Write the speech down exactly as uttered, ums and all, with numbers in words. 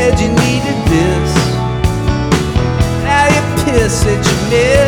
said you needed this. Now you piss that you miss.